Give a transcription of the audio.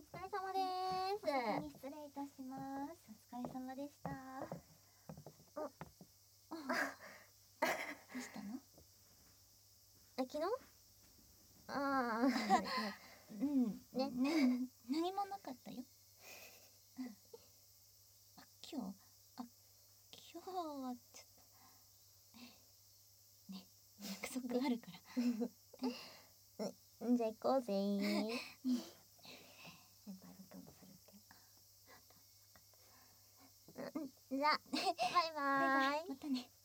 疲れ様です。 先に失礼いたします。お疲れ様でした。どうしたの？ 昨日？ああ、 ね、何もなかったよ。今日はちょっとね、約束あるから。 じゃあ行こうぜー。 先輩の今日もするって。 じゃあバイバーイ。 またね。